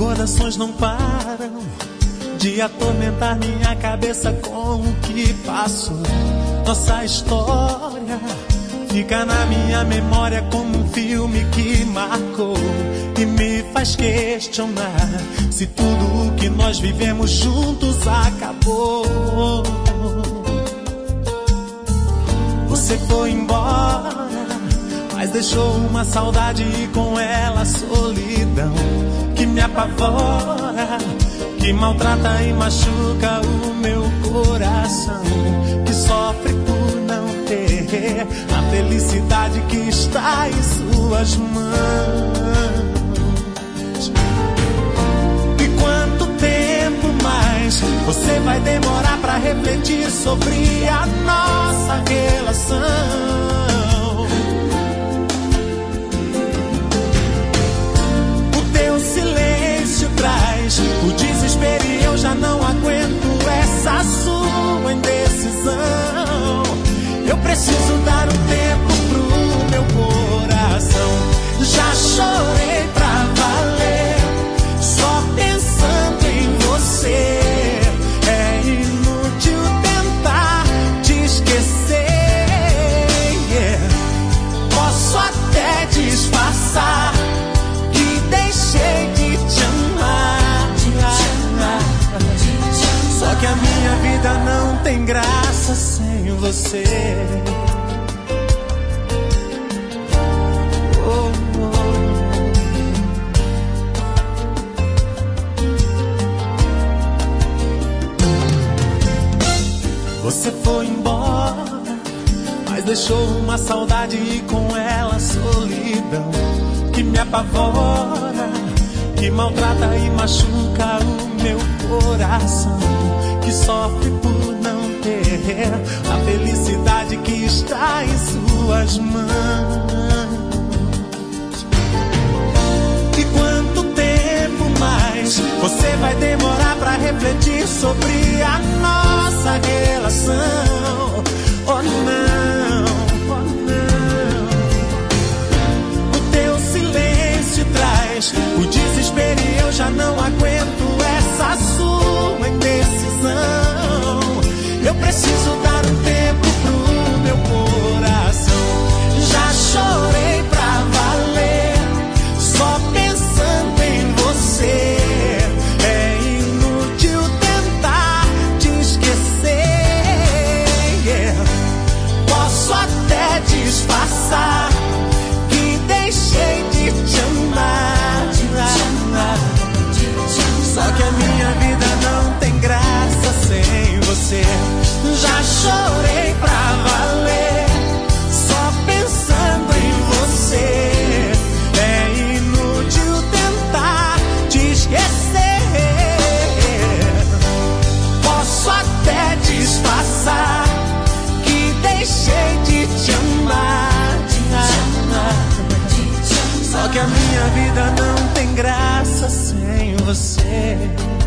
Recordações não param de atormentar minha cabeça com o que passou. Nossa história fica na minha memória como um filme que marcou e me faz questionar se tudo o que nós vivemos juntos acabou. Você foi embora, mas deixou uma saudade e com ela a solidão que me apavora, que maltrata e machuca o meu coração, que sofre por não ter a felicidade que está em suas mãos. E quanto tempo mais você vai demorar pra refletir sobre a nossa relação? Traz o desespero e eu já não aguento essa sua indecisão. Eu preciso dar um tempo pro meu coração. Já chorei pra valer, só pensando em você. É inútil tentar te esquecer, Posso até disfarçar que deixei de te amar, só que a minha vida não tem graça sem você. Oh, oh. Você foi embora, mas deixou uma saudade e com ela a solidão que me apavora, que maltrata e machuca o meu coração, que sofre por não ter a felicidade que está em suas mãos. E quanto tempo mais você vai demorar pra refletir sobre a nossa relação? Oh não, oh não. O teu silêncio traz o desespero e eu já não aguento essa sua indecisão. Eu preciso dar um tempo pro meu coração. Já chorei pra valer, só pensando em você. É inútil tentar te esquecer, Posso até disfarçar que deixei de te amar, só que a minha vida não tem graça sem você. Já chorei pra valer, só pensando em você. É inútil tentar te esquecer, Posso até disfarçar que deixei de te amar, só que a minha vida não tem graça sem você.